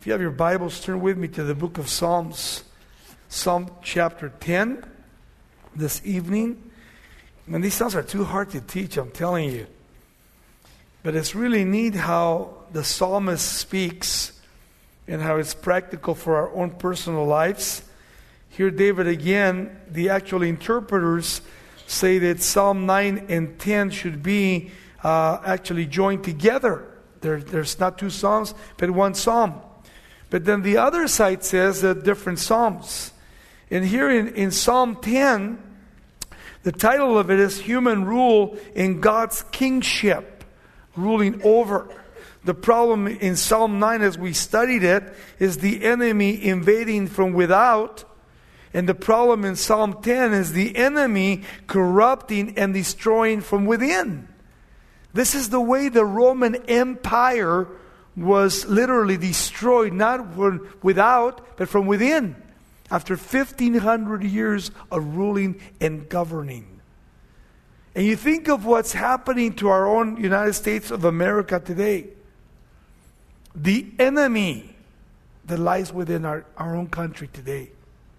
you have your Bibles, turn with me to the book of Psalms, Psalm chapter 10 this evening. And these Psalms are too hard to teach, I'm telling you. But it's really neat how the psalmist speaks and how it's practical for our own personal lives. Here David again, the actual interpreters say that Psalm 9 and 10 should be actually joined together. There's not two psalms, but one psalm. But then the other side says that different psalms. And here in Psalm 10, the title of it is Human Rule in God's Kingship, ruling over. The problem in Psalm 9 as we studied it is the enemy invading from without. And the problem in Psalm 10 is the enemy corrupting and destroying from within. This is the way the Roman Empire was literally destroyed, not from without, but from within, after 1,500 years of ruling and governing. And you think of what's happening to our own United States of America today. The enemy that lies within our own country today.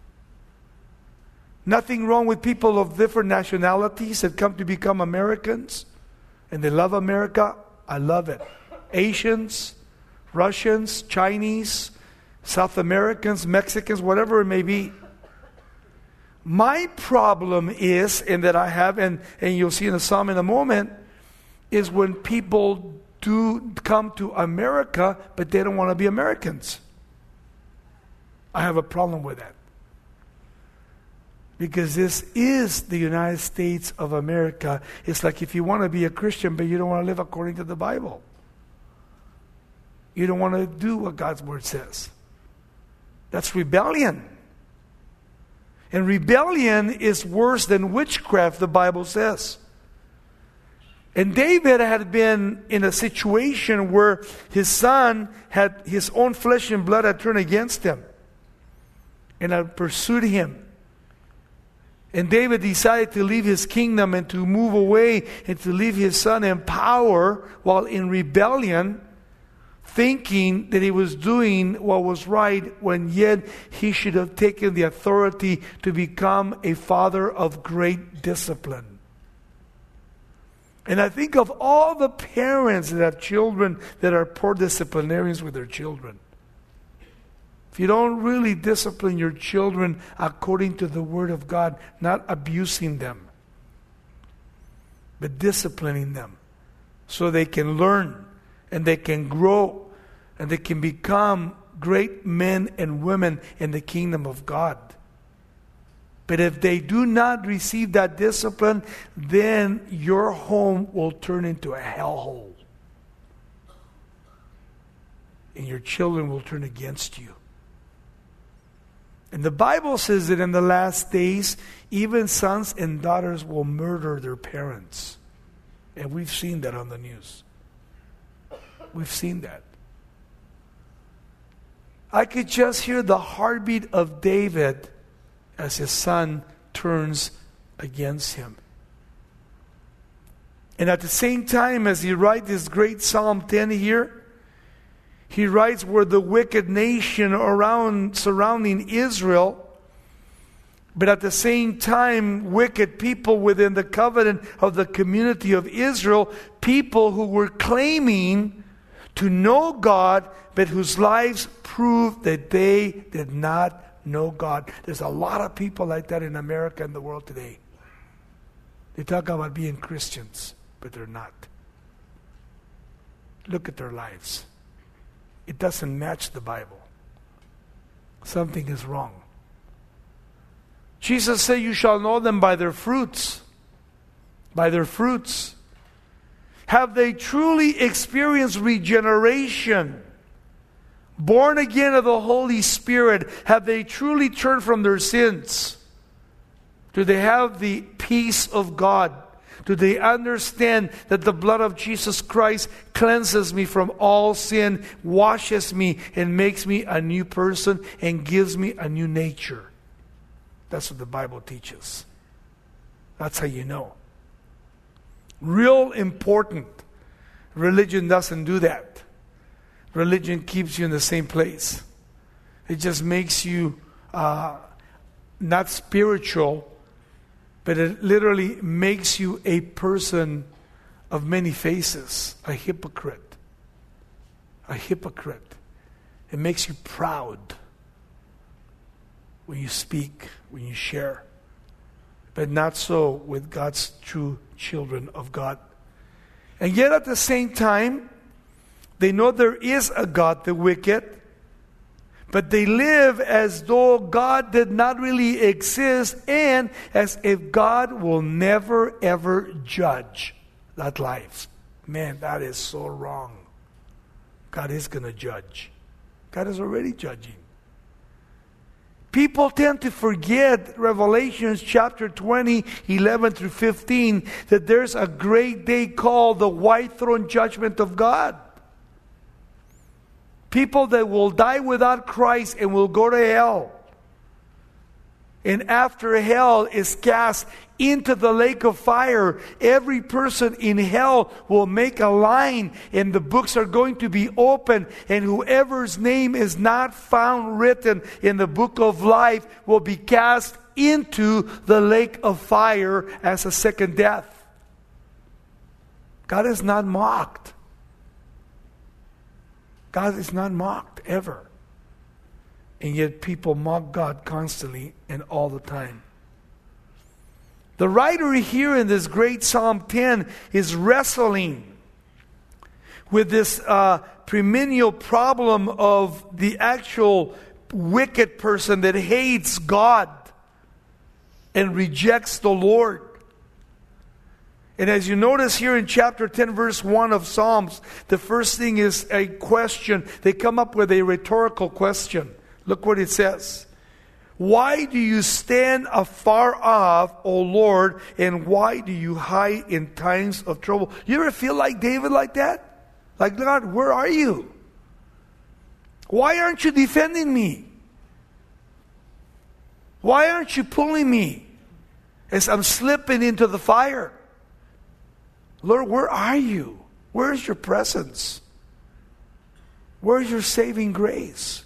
Nothing wrong with people of different nationalities that come to become Americans. And they love America. I love it. Asians, Russians, Chinese, South Americans, Mexicans, whatever it may be. My problem is, and that I have, and you'll see in the psalm in a moment, is when people do come to America, but they don't want to be Americans. I have a problem with that. Because this is the United States of America. It's like if you want to be a Christian, but you don't want to live according to the Bible. You don't want to do what God's Word says. That's rebellion. And rebellion is worse than witchcraft, the Bible says. And David had been in a situation where his son had his own flesh and blood had turned against him and had pursued him. And David decided to leave his kingdom and to move away and to leave his son in power while in rebellion, thinking that he was doing what was right when yet he should have taken the authority to become a father of great discipline. And I think of all the parents that have children that are poor disciplinarians with their children. If you don't really discipline your children according to the Word of God, not abusing them, but disciplining them so they can learn and they can grow and they can become great men and women in the kingdom of God. But if they do not receive that discipline, then your home will turn into a hellhole. And your children will turn against you. And the Bible says that in the last days, even sons and daughters will murder their parents. And we've seen that on the news. We've seen that. I could just hear the heartbeat of David as his son turns against him. And at the same time, as he writes this great Psalm 10 here, he writes where the wicked nation surrounding Israel, but at the same time, wicked people within the covenant of the community of Israel, people who were claiming to know God, but whose lives proved that they did not know God. There's a lot of people like that in America and the world today. They talk about being Christians, but they're not. Look at their lives. It doesn't match the Bible. Something is wrong. Jesus said, you shall know them by their fruits. By their fruits. Have they truly experienced regeneration? Born again of the Holy Spirit? Have they truly turned from their sins? Do they have the peace of God? Do they understand that the blood of Jesus Christ cleanses me from all sin, washes me, and makes me a new person, and gives me a new nature? That's what the Bible teaches. That's how you know. Real important. Religion doesn't do that. religion keeps you in the same place. It just makes you not spiritual, but it literally makes you a person of many faces, a hypocrite. A hypocrite. It makes you proud when you speak, when you share. But not so with God's true children of God. And yet at the same time, they know there is a God, the wicked, but they live as though God did not really exist and as if God will never ever judge that life. Man, that is so wrong. God is going to judge. God is already judging. People tend to forget Revelations chapter 20, 11 through 15, that there's a great day called the white throne judgment of God. People that will die without Christ and will go to hell. And after hell is cast into the lake of fire, every person in hell will make a line and the books are going to be opened, and whoever's name is not found written in the book of life will be cast into the lake of fire as a second death. God is not mocked. God is not mocked ever. And yet people mock God constantly and all the time. The writer here in this great Psalm 10 is wrestling with this perennial problem of the actual wicked person that hates God and rejects the Lord. And as you notice here in chapter 10, verse 1 of Psalms, the first thing is a question. They come up with a rhetorical question. Look what it says. Why do you stand afar off, O Lord, and why do you hide in times of trouble? You ever feel like David like that? Like, God, where are you? Why aren't you defending me? Why aren't you pulling me as I'm slipping into the fire? Lord, where are you? Where is your presence? Where is your saving grace?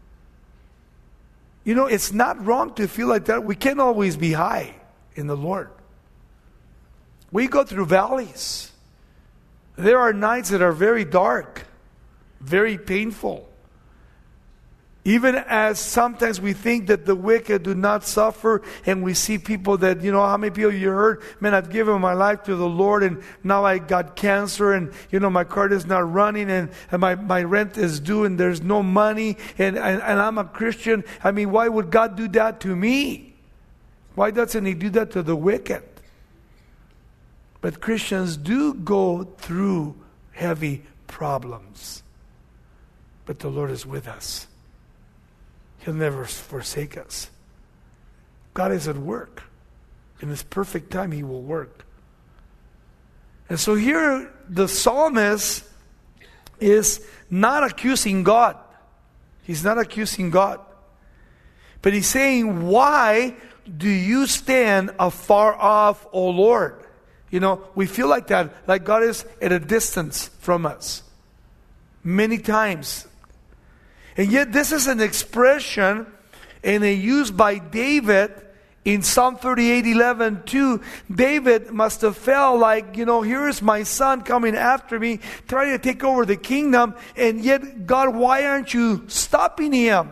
You know, it's not wrong to feel like that. We can't always be high in the Lord. We go through valleys. There are nights that are very dark, very painful. Even as sometimes we think that the wicked do not suffer, and we see people that, you know, how many people you heard, man, I've given my life to the Lord and now I got cancer and, you know, my card is not running and my rent is due and there's no money and I'm a Christian. I mean, why would God do that to me? Why doesn't He do that to the wicked? But Christians do go through heavy problems. But the Lord is with us. He'll never forsake us. God is at work. In His perfect time, He will work. And so here, the psalmist is not accusing God. He's not accusing God. But he's saying, why do you stand afar off, O Lord? You know, we feel like that, like God is at a distance from us. Many times. And yet this is an expression and a use by David in Psalm 38:11 too. David must have felt like, you know, here is my son coming after me, trying to take over the kingdom, and yet, God, why aren't you stopping him?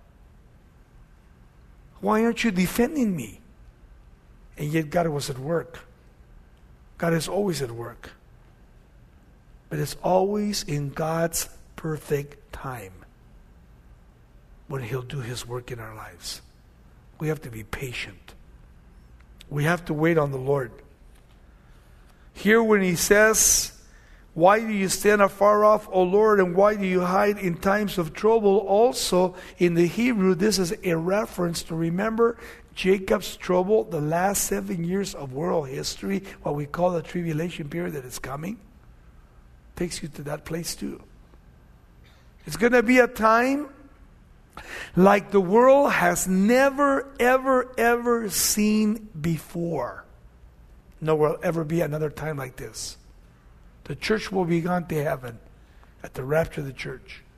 Why aren't you defending me? And yet God was at work. God is always at work. But it's always in God's perfect time when He'll do His work in our lives. We have to be patient. We have to wait on the Lord. Here when He says, why do you stand afar off, O Lord, and why do you hide in times of trouble? Also, in the Hebrew, this is a reference to remember Jacob's trouble, the last 7 years of world history, what we call the tribulation period that is coming. Takes you to that place too. It's going to be a time like the world has never, ever, ever seen before. No, will ever be another time like this. The church will be gone to heaven at the rapture of the church.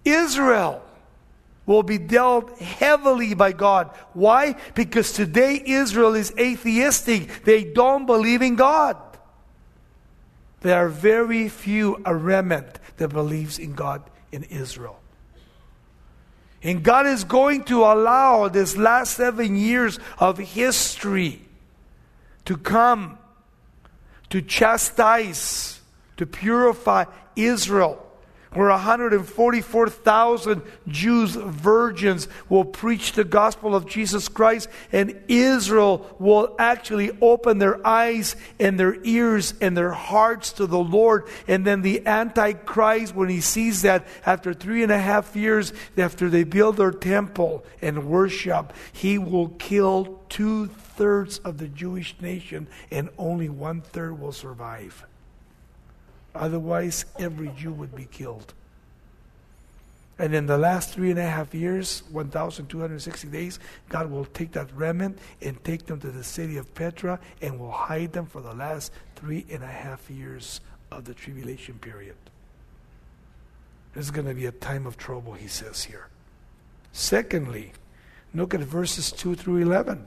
Israel will be dealt heavily by God. Why? Because today Israel is atheistic. They don't believe in God. There are very few, a remnant, that believes in God in Israel. And God is going to allow this last 7 years of history to come to chastise, to purify Israel, where 144,000 Jews, virgins, will preach the gospel of Jesus Christ, and Israel will actually open their eyes and their ears and their hearts to the Lord. And then the Antichrist, when he sees that after 3.5 years, after they build their temple and worship, he will kill 2/3 of the Jewish nation, and only 1/3 will survive. Otherwise, every Jew would be killed. And in the last 3.5 years, 1,260 days, God will take that remnant and take them to the city of Petra and will hide them for the last 3.5 years of the tribulation period. This is going to be a time of trouble, he says here. Secondly, look at verses 2 through 11.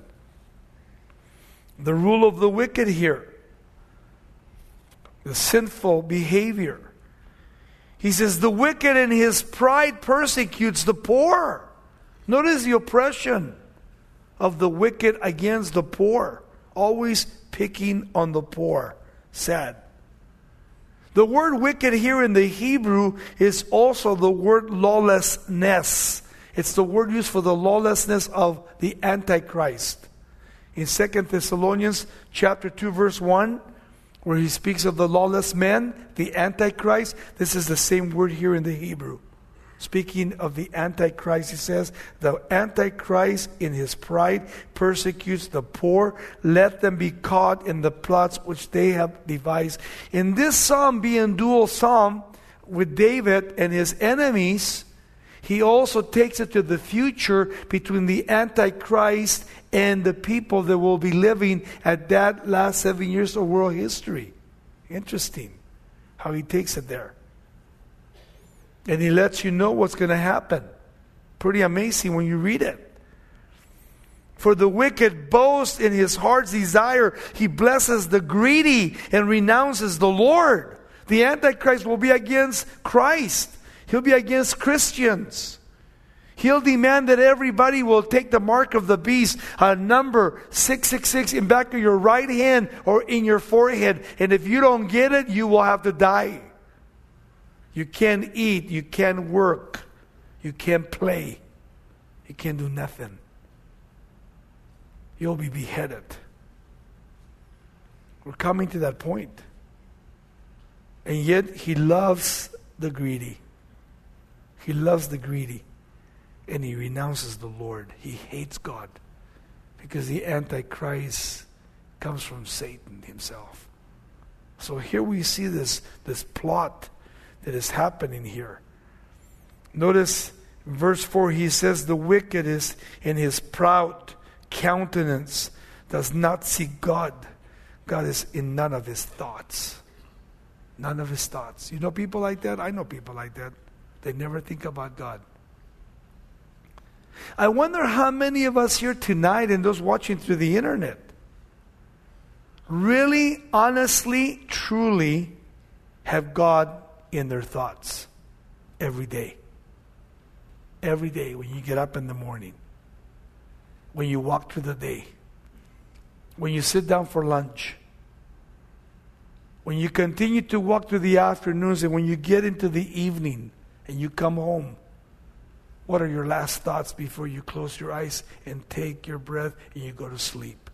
The rule of the wicked here. The sinful behavior. He says, the wicked in his pride persecutes the poor. Notice the oppression of the wicked against the poor. Always picking on the poor. Sad. The word wicked here in the Hebrew is also the word lawlessness. It's the word used for the lawlessness of the Antichrist. In 2 Thessalonians chapter 2 verse 1, where he speaks of the lawless man, the Antichrist, this is the same word here in the Hebrew. Speaking of the Antichrist, he says, the Antichrist in his pride persecutes the poor. Let them be caught in the plots which they have devised. In this psalm, being dual psalm with David and his enemies, he also takes it to the future between the Antichrist and the people that will be living at that last 7 years of world history. Interesting how he takes it there. And he lets you know what's going to happen. Pretty amazing when you read it. For the wicked boasts in his heart's desire. He blesses the greedy and renounces the Lord. The Antichrist will be against Christ. He'll be against Christians. He'll demand that everybody will take the mark of the beast, a number 666 in back of your right hand or in your forehead. And if you don't get it, you will have to die. You can't eat, you can't work, you can't play, you can't do nothing. You'll be beheaded. We're coming to that point. And yet he loves the greedy. He loves the greedy. And he renounces the Lord. He hates God. Because the Antichrist comes from Satan himself. So here we see this plot that is happening here. Notice verse 4, he says, the wicked is in his proud countenance, does not see God. God is in none of his thoughts. None of his thoughts. You know people like that? I know people like that. They never think about God. I wonder how many of us here tonight and those watching through the internet really, honestly, truly have God in their thoughts every day. Every day when you get up in the morning, when you walk through the day, when you sit down for lunch, when you continue to walk through the afternoons, and when you get into the evening and you come home. What are your last thoughts before you close your eyes and take your breath and you go to sleep?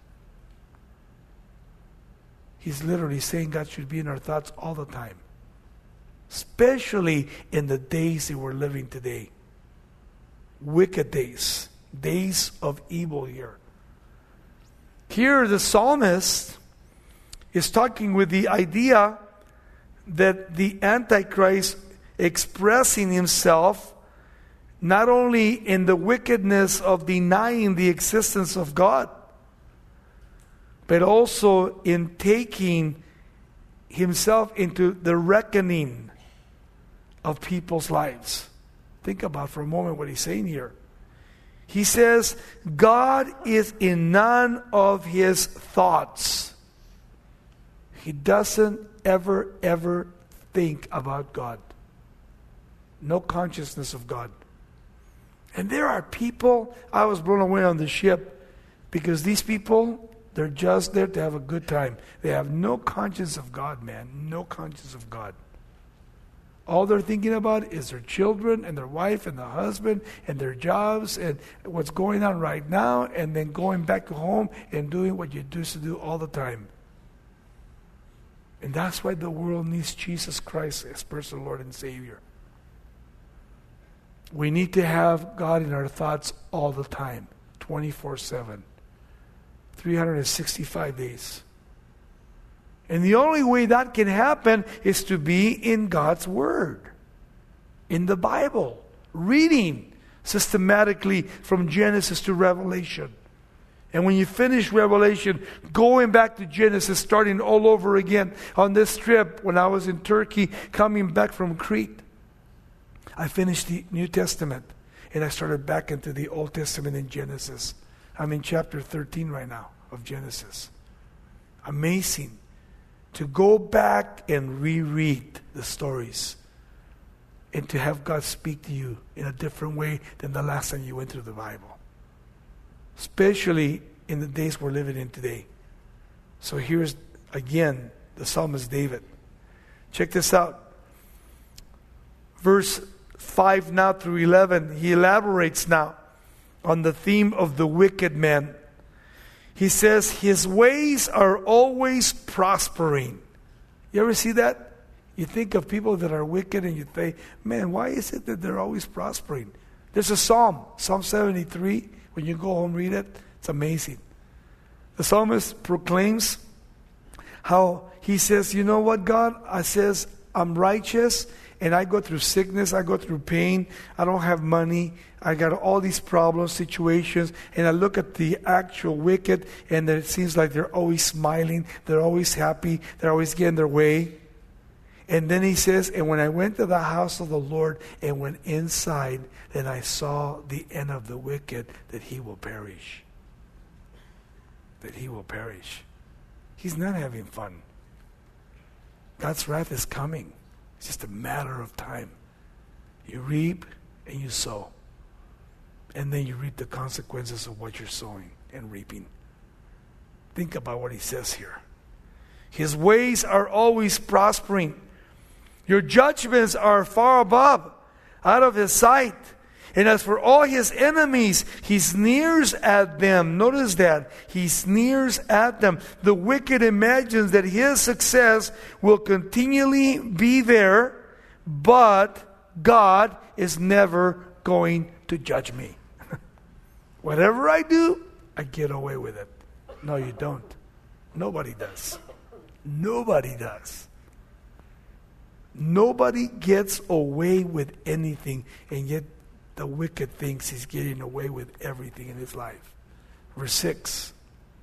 He's literally saying God should be in our thoughts all the time. Especially in the days that we're living today. Wicked days. Days of evil here. Here the psalmist is talking with the idea that the Antichrist expressing himself not only in the wickedness of denying the existence of God, but also in taking himself into the reckoning of people's lives. Think about for a moment what he's saying here. He says, God is in none of his thoughts. He doesn't ever think about God. No consciousness of God. And there are people, I was blown away on the ship, because these people, they're just there to have a good time. They have no conscience of God, man. No conscience of God. All they're thinking about is their children and their wife and the husband and their jobs and what's going on right now, and then going back home and doing what you used to do all the time. And that's why the world needs Jesus Christ as personal Lord and Savior. We need to have God in our thoughts all the time, 24/7, 365 days. And the only way that can happen is to be in God's Word, in the Bible, reading systematically from Genesis to Revelation. And when you finish Revelation, going back to Genesis, starting all over again. On this trip, when I was in Turkey, coming back from Crete, I finished the New Testament, and I started back into the Old Testament in Genesis. I'm in chapter 13 right now of Genesis. Amazing to go back and reread the stories and to have God speak to you in a different way than the last time you went through the Bible. Especially in the days we're living in today. So here's, again, the psalmist David. Check this out. Verse 5 now through 11, he elaborates now on the theme of the wicked man. He says, his ways are always prospering. You ever see that? You think of people that are wicked and you think, man, why is it that they're always prospering? There's a psalm, Psalm 73. When you go home, read it. It's amazing. The psalmist proclaims how he says, you know what, God? I says, I'm righteous and I go through sickness, I go through pain, I don't have money, I got all these problems, situations, and I look at the actual wicked and it seems like they're always smiling, they're always happy, they're always getting their way. And then he says, and when I went to the house of the Lord and went inside, then I saw the end of the wicked, that he will perish. That he will perish. He's not having fun. God's wrath is coming. It's just a matter of time. You reap and you sow. And then you reap the consequences of what you're sowing and reaping. Think about what he says here. His ways are always prospering. Your judgments are far above, out of his sight. And as for all his enemies, he sneers at them. Notice that. He sneers at them. The wicked imagines that his success will continually be there, but God is never going to judge me. Whatever I do, I get away with it. No, you don't. Nobody does. Nobody does. Nobody gets away with anything, and yet the wicked thinks he's getting away with everything in his life. Verse 6.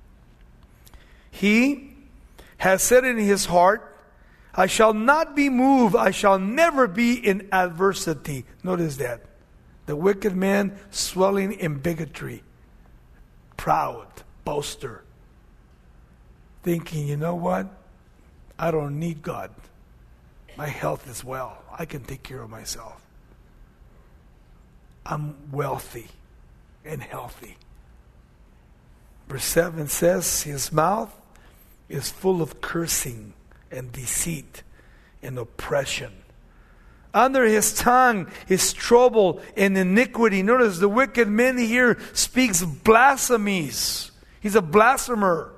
He has said in his heart, I shall not be moved, I shall never be in adversity. Notice that. The wicked man swelling in bigotry, proud, boaster, thinking, you know what? I don't need God. My health is well. I can take care of myself. I'm wealthy and healthy. Verse 7 says, his mouth is full of cursing and deceit and oppression. Under his tongue is trouble and iniquity. Notice the wicked man here speaks blasphemies. He's a blasphemer.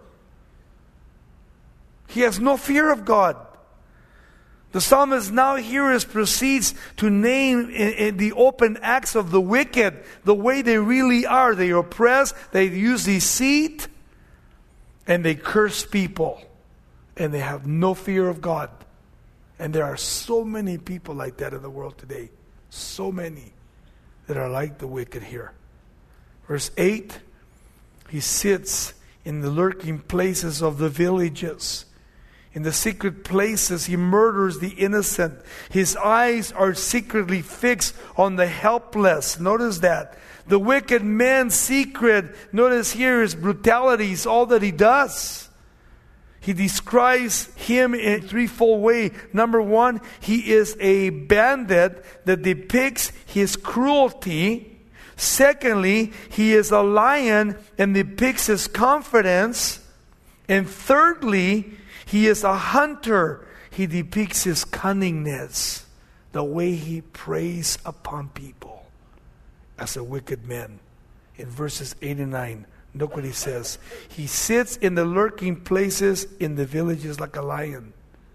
He has no fear of God. The psalmist now here proceeds to name in the open acts of the wicked the way they really are. They oppress, they use deceit, and they curse people. And they have no fear of God. And there are so many people like that in the world today. So many that are like the wicked here. Verse 8, he sits in the lurking places of the villages. In the secret places, he murders the innocent. His eyes are secretly fixed on the helpless. Notice that. The wicked man's secret, notice here, is brutality, is all that he does. He describes him in a threefold way. Number one, he is a bandit that depicts his cruelty. Secondly, he is a lion and depicts his confidence. And thirdly, he is a hunter. He depicts his cunningness, the way he preys upon people as a wicked man. In verses 8 and 9, look what he says. He sits in the lurking places in the villages like a lion.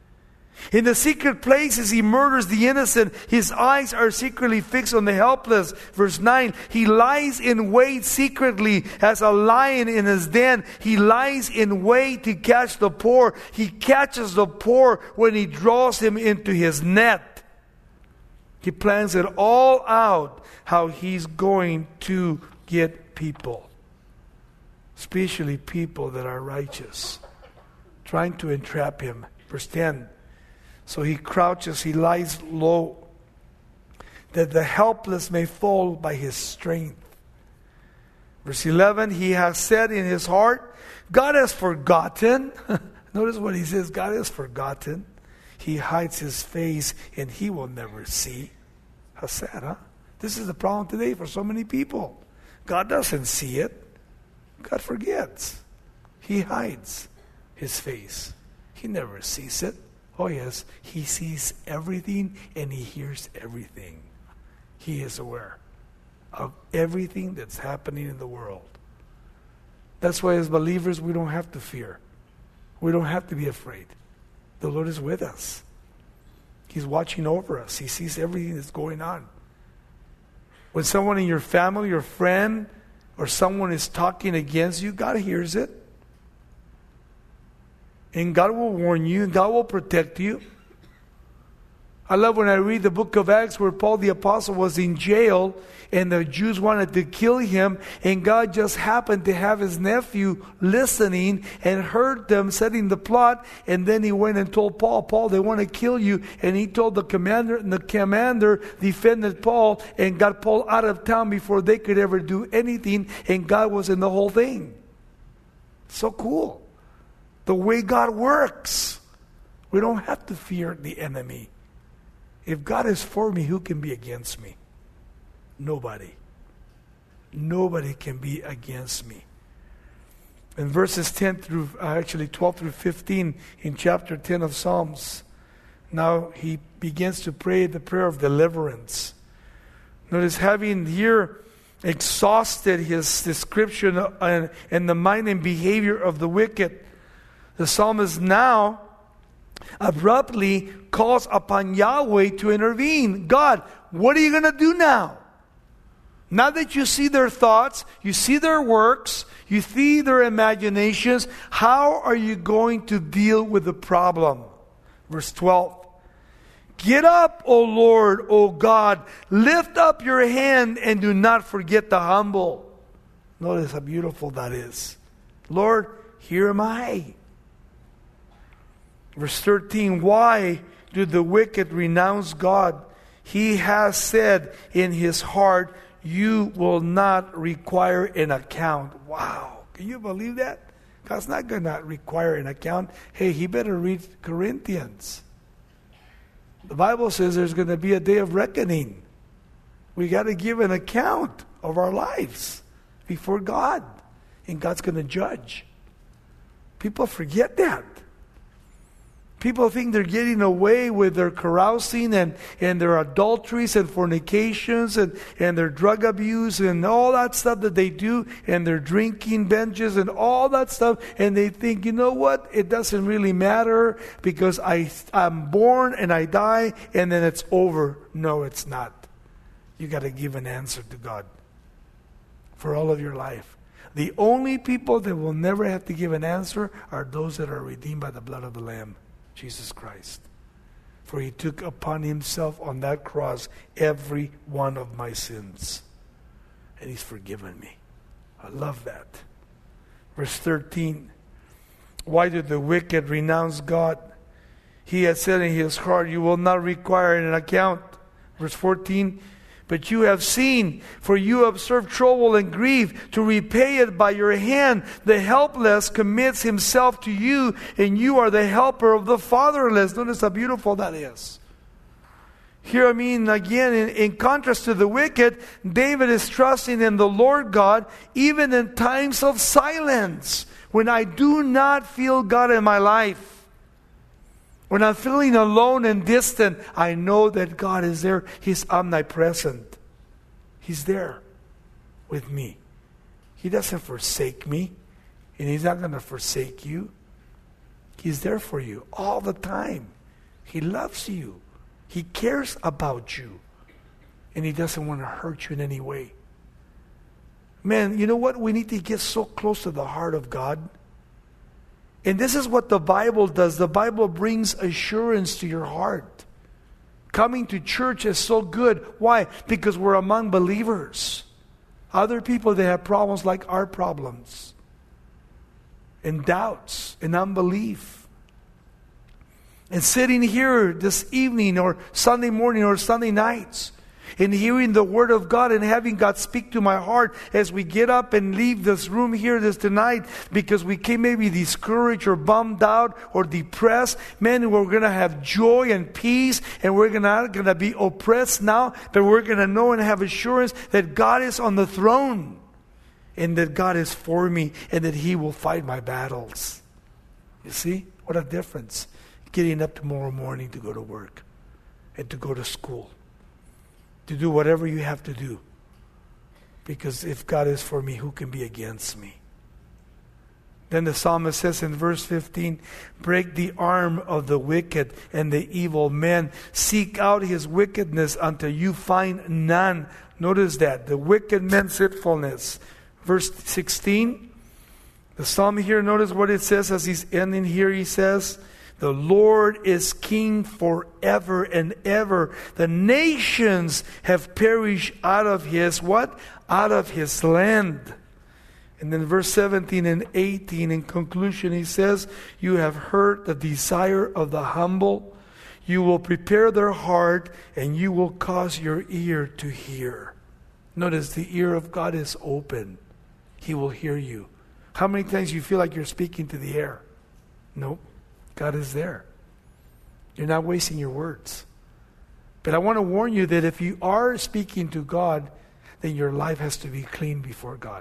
In the secret places, he murders the innocent. His eyes are secretly fixed on the helpless. Verse 9, he lies in wait secretly as a lion in his den. He lies in wait to catch the poor. He catches the poor when he draws him into his net. He plans it all out how he's going to get people, especially people that are righteous, trying to entrap him. Verse 10, so he crouches, he lies low, that the helpless may fall by his strength. Verse 11, he has said in his heart, God has forgotten. Notice what he says, God has forgotten. He hides his face and he will never see. How sad, huh? This is the problem today for so many people. God doesn't see it. God forgets. He hides his face. He never sees it. Oh yes, he sees everything and he hears everything. He is aware of everything that's happening in the world. That's why as believers we don't have to fear. We don't have to be afraid. The Lord is with us. He's watching over us. He sees everything that's going on. When someone in your family, your friend, or someone is talking against you, God hears it. And God will warn you, and God will protect you. I love when I read the book of Acts where Paul the Apostle was in jail and the Jews wanted to kill him, and God just happened to have his nephew listening and heard them setting the plot, and then he went and told Paul, Paul, they want to kill you. And he told the commander, and the commander defended Paul and got Paul out of town before they could ever do anything, and God was in the whole thing. So cool. The way God works. We don't have to fear the enemy. If God is for me, who can be against me? Nobody. Nobody can be against me. In verses 12 through 15 in chapter 10 of Psalms, now he begins to pray the prayer of deliverance. Notice, having here exhausted his description and the mind and behavior of the wicked, the psalmist now abruptly calls upon Yahweh to intervene. God, what are you going to do now? Now that you see their thoughts, you see their works, you see their imaginations, how are you going to deal with the problem? Verse 12. Get up, O Lord, O God. Lift up your hand and do not forget the humble. Notice how beautiful that is. Lord, here am I. Verse 13, why do the wicked renounce God? He has said in his heart, you will not require an account. Wow. Can you believe that? God's not going to require an account. Hey, he better read Corinthians. The Bible says there's going to be a day of reckoning. We got to give an account of our lives before God. And God's going to judge. People forget that. People think they're getting away with their carousing and their adulteries and fornications and their drug abuse and all that stuff that they do, and their drinking benches and all that stuff. And they think, you know what? It doesn't really matter because I'm born and I die and then it's over. No, it's not. You got to give an answer to God for all of your life. The only people that will never have to give an answer are those that are redeemed by the blood of the Lamb, Jesus Christ. For he took upon himself on that cross every one of my sins. And he's forgiven me. I love that. Verse 13. Why did the wicked renounce God? He had said in his heart, you will not require an account. Verse 14, but you have seen, for you have served trouble and grief to repay it by your hand. The helpless commits himself to you, and you are the helper of the fatherless. Notice how beautiful that is. Here, again, in contrast to the wicked, David is trusting in the Lord God, even in times of silence, when I do not feel God in my life. When I'm feeling alone and distant, I know that God is there. He's omnipresent. He's there with me. He doesn't forsake me, and He's not going to forsake you. He's there for you all the time. He loves you. He cares about you. And He doesn't want to hurt you in any way. Man, you know what? We need to get so close to the heart of God. And this is what the Bible does. The Bible brings assurance to your heart. Coming to church is so good. Why? Because we're among believers. Other people, they have problems like our problems. And doubts and unbelief. And sitting here this evening or Sunday morning or Sunday nights and hearing the Word of God and having God speak to my heart as we get up and leave this room here this tonight because we came maybe discouraged or bummed out or depressed. Man, we're going to have joy and peace, and we're not going to be oppressed now, but we're going to know and have assurance that God is on the throne and that God is for me and that He will fight my battles. You see? What a difference. Getting up tomorrow morning to go to work and to go to school, to do whatever you have to do. Because if God is for me, who can be against me? Then the psalmist says in verse 15, break the arm of the wicked and the evil man. Seek out his wickedness until you find none. Notice that, the wicked man's sinfulness. Verse 16, the psalm here, notice what it says as he's ending here. He says, the Lord is king forever and ever. The nations have perished out of His what? Out of His land. And then verse 17 and 18 in conclusion, he says, you have heard the desire of the humble. You will prepare their heart and you will cause your ear to hear. Notice the ear of God is open. He will hear you. How many times you feel like you're speaking to the air? Nope. God is there. You're not wasting your words. But I want to warn you that if you are speaking to God, then your life has to be clean before God.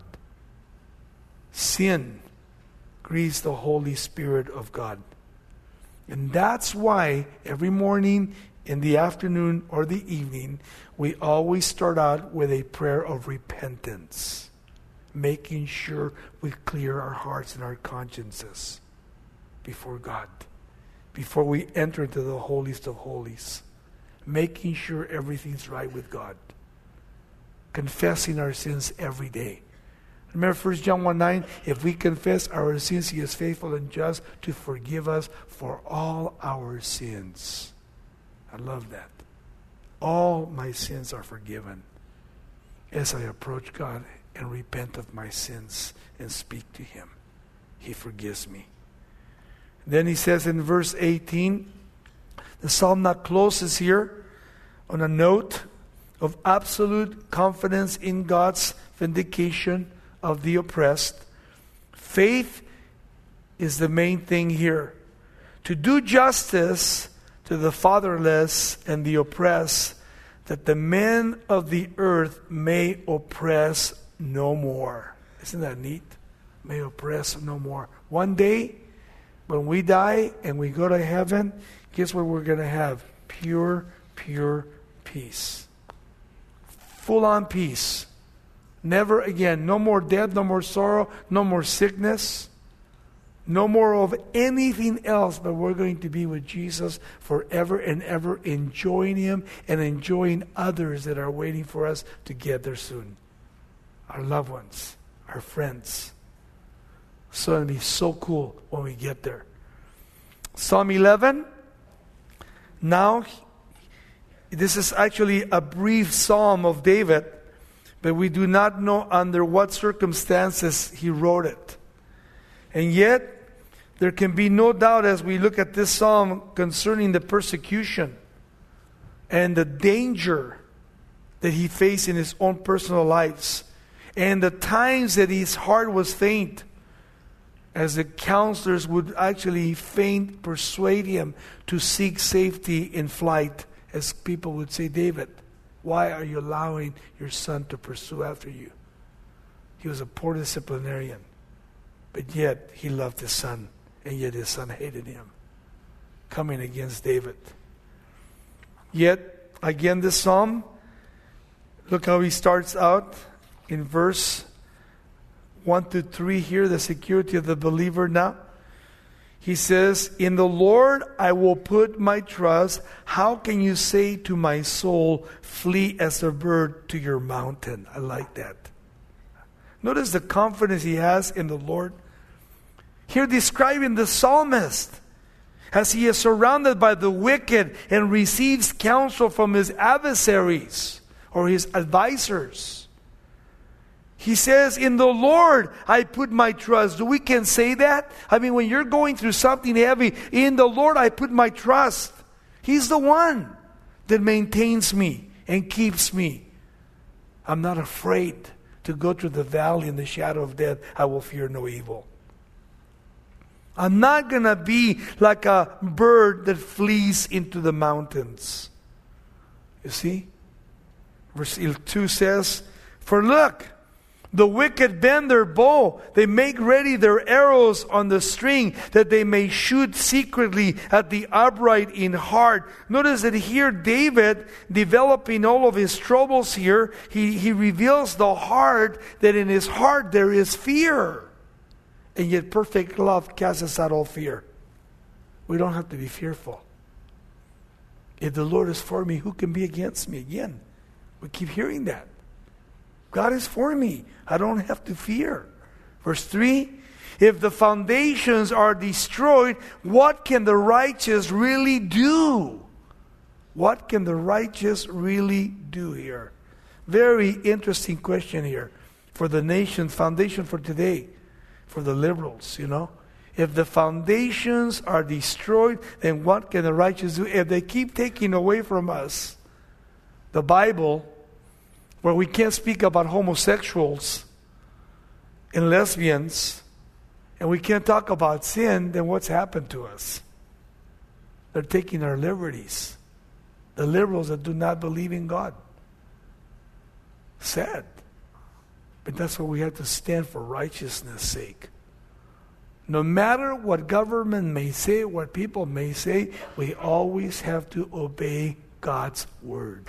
Sin grieves the Holy Spirit of God. And that's why every morning, in the afternoon or the evening, we always start out with a prayer of repentance, making sure we clear our hearts and our consciences before God, before we enter into the holiest of holies, making sure everything's right with God, confessing our sins every day. Remember 1 John 1:9, if we confess our sins, He is faithful and just to forgive us for all our sins. I love that. All my sins are forgiven as I approach God and repent of my sins and speak to Him. He forgives me. Then he says in verse 18, the psalm now closes here on a note of absolute confidence in God's vindication of the oppressed. Faith is the main thing here. To do justice to the fatherless and the oppressed, that the men of the earth may oppress no more. Isn't that neat? May oppress no more. One day, when we die and we go to heaven, guess what we're going to have? Pure, pure peace. Full-on peace. Never again. No more death, no more sorrow, no more sickness. No more of anything else, but we're going to be with Jesus forever and ever, enjoying Him and enjoying others that are waiting for us to get there soon. Our loved ones, our friends. So it'll be so cool when we get there. Psalm 11. Now, this is actually a brief psalm of David, but we do not know under what circumstances he wrote it. And yet, There can be no doubt as we look at this psalm concerning the persecution and the danger that he faced in his own personal lives, and the times that his heart was faint, as the counselors would actually persuade him to seek safety in flight, as people would say, David, why are you allowing your son to pursue after you? He was a poor disciplinarian, but yet he loved his son, and yet his son hated him, coming against David. Yet, again, this psalm, look how he starts out in verse 1 to 3 here, the security of the believer now. He says, in the Lord I will put my trust. How can you say to my soul, flee as a bird to your mountain? I like that. Notice the confidence he has in the Lord. Here describing the psalmist as he is surrounded by the wicked and receives counsel from his adversaries or his advisors. He says, in the Lord I put my trust. We can say that? I mean, when you're going through something heavy, in the Lord I put my trust. He's the one that maintains me and keeps me. I'm not afraid to go through the valley in the shadow of death. I will fear no evil. I'm not going to be like a bird that flees into the mountains. You see? Verse 2 says, for look, the wicked bend their bow. They make ready their arrows on the string, that they may shoot secretly at the upright in heart. Notice that here David, developing all of his troubles here, he reveals the heart, that in his heart there is fear. And yet perfect love casts out all fear. We don't have to be fearful. If the Lord is for me, who can be against me? Again, we keep hearing that. God is for me. I don't have to fear. Verse 3, if the foundations are destroyed, what can the righteous really do? What can the righteous really do here? Very interesting question here for the nation, foundation for today. For the liberals, you know. If the foundations are destroyed, then what can the righteous do? If they keep taking away from us the Bible, where we can't speak about homosexuals and lesbians, and we can't talk about sin, then what's happened to us? They're taking our liberties. The liberals that do not believe in God. Sad. But that's what we have to stand for, righteousness' sake. No matter what government may say, what people may say, we always have to obey God's word.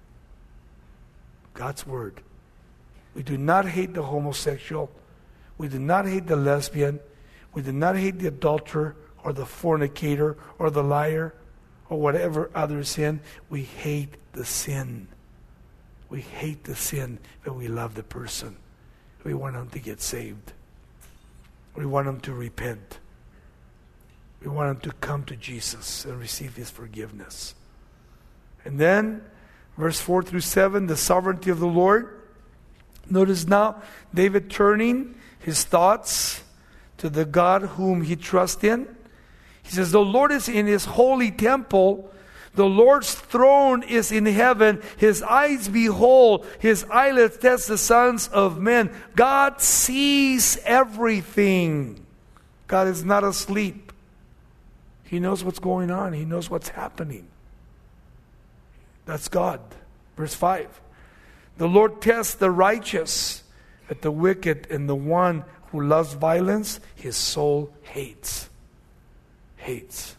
God's word. We do not hate the homosexual. We do not hate the lesbian. We do not hate the adulterer or the fornicator or the liar or whatever other sin. We hate the sin. We hate the sin, but we love the person. We want them to get saved. We want them to repent. We want them to come to Jesus and receive His forgiveness. And then, verse 4 through 7, the sovereignty of the Lord. Notice now, David turning his thoughts to the God whom he trusts in. He says, the Lord is in His holy temple. The Lord's throne is in heaven. His eyes behold. His eyelids test the sons of men. God sees everything. God is not asleep. He knows what's going on. He knows what's happening. That's God. Verse 5. The Lord tests the righteous, but the wicked and the one who loves violence, his soul hates. Hates.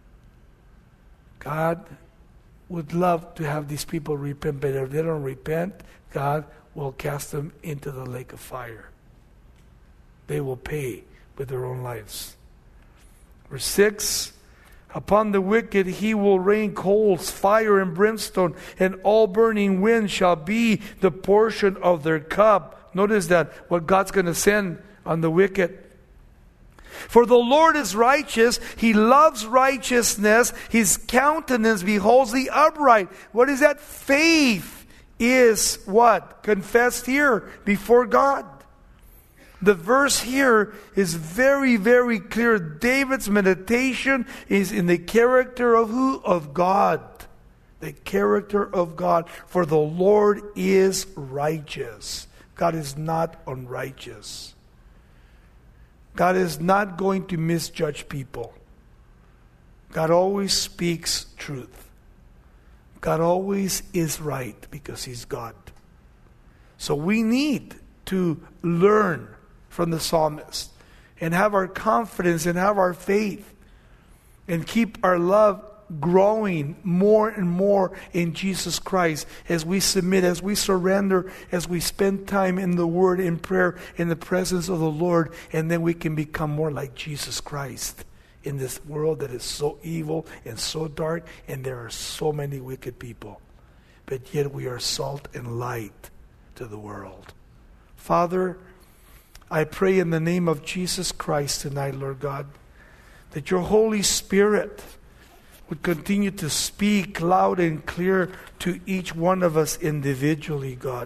God would love to have these people repent, but if they don't repent, God will cast them into the lake of fire. They will pay with their own lives. Verse 6, upon the wicked He will rain coals, fire and brimstone, and all burning wind shall be the portion of their cup. Notice that, what God's going to send on the wicked. For the Lord is righteous. He loves righteousness. His countenance beholds the upright. What is that? Faith is what? Confessed here before God. The verse here is very, very clear. David's meditation is in the character of who? Of God. The character of God. For the Lord is righteous. God is not unrighteous. God is not going to misjudge people. God always speaks truth. God always is right because He's God. So we need to learn from the psalmist and have our confidence and have our faith and keep our love growing more and more in Jesus Christ as we submit, as we surrender, as we spend time in the Word, in prayer, in the presence of the Lord, and then we can become more like Jesus Christ in this world that is so evil and so dark, and there are so many wicked people. But yet we are salt and light to the world. Father, I pray in the name of Jesus Christ tonight, Lord God, that your Holy Spirit would continue to speak loud and clear to each one of us individually, God.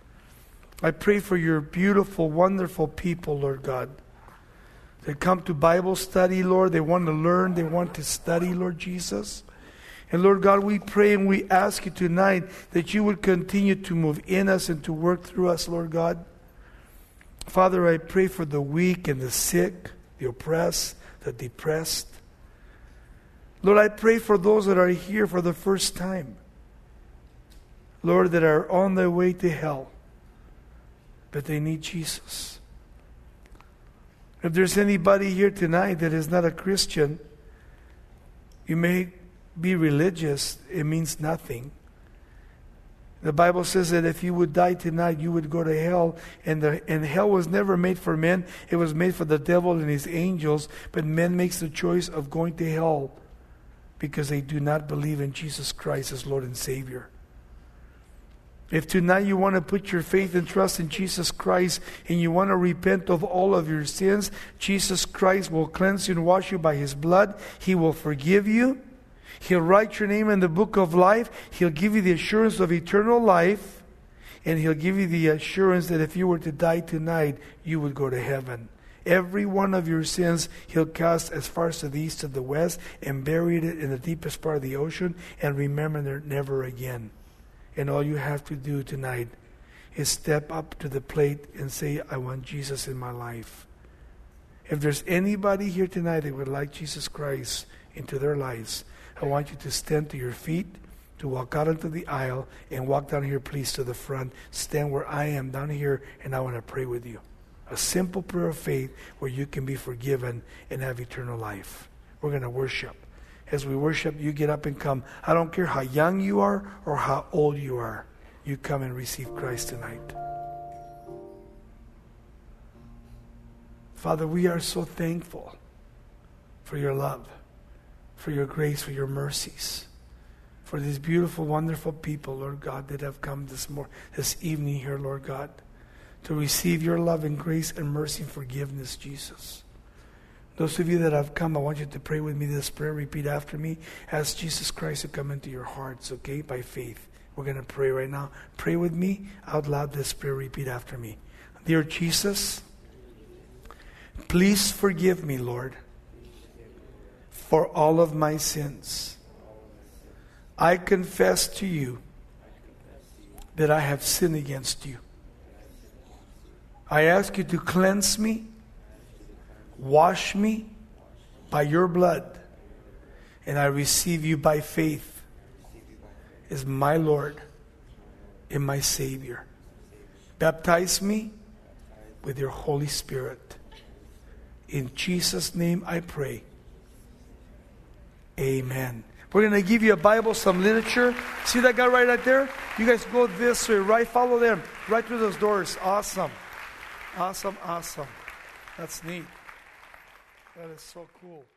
I pray for your beautiful, wonderful people, Lord God. They come to Bible study, Lord. They want to learn. They want to study, Lord Jesus. And Lord God, we pray and we ask you tonight that you would continue to move in us and to work through us, Lord God. Father, I pray for the weak and the sick, the oppressed, the depressed. Lord, I pray for those that are here for the first time. Lord, that are on their way to hell, but they need Jesus. If there's anybody here tonight that is not a Christian, you may be religious, it means nothing. The Bible says that if you would die tonight, you would go to hell. And hell was never made for men. It was made for the devil and his angels. But men makes the choice of going to hell because they do not believe in Jesus Christ as Lord and Savior. If tonight you want to put your faith and trust in Jesus Christ and you want to repent of all of your sins, Jesus Christ will cleanse you and wash you by His blood. He will forgive you. He'll write your name in the book of life. He'll give you the assurance of eternal life. And He'll give you the assurance that if you were to die tonight, you would go to heaven. Every one of your sins He'll cast as far as to the east to the west and bury it in the deepest part of the ocean and remember it never again. And all you have to do tonight is step up to the plate and say, I want Jesus in my life. If there's anybody here tonight that would like Jesus Christ into their lives, I want you to stand to your feet, to walk out into the aisle, and walk down here, please, to the front. Stand where I am down here, and I want to pray with you. A simple prayer of faith where you can be forgiven and have eternal life. We're going to worship. As we worship, you get up and come. I don't care how young you are or how old you are. You come and receive Christ tonight. Father, we are so thankful for your love, for your grace, for your mercies, for these beautiful, wonderful people, Lord God, that have come this evening here, Lord God, to receive your love and grace and mercy and forgiveness, Jesus. Those of you that have come, I want you to pray with me this prayer. Repeat after me. Ask Jesus Christ to come into your hearts, okay, by faith. We're going to pray right now. Pray with me out loud this prayer. Repeat after me. Dear Jesus, please forgive me, Lord, for all of my sins. I confess to you that I have sinned against you. I ask you to cleanse me, wash me by your blood, and I receive you by faith as my Lord and my Savior. Baptize me with your Holy Spirit. In Jesus' name I pray. Amen. We're going to give you a Bible, some literature. See that guy right there? You guys go this way, right? Follow them right through those doors. Awesome. Awesome, awesome. That's neat. That is so cool.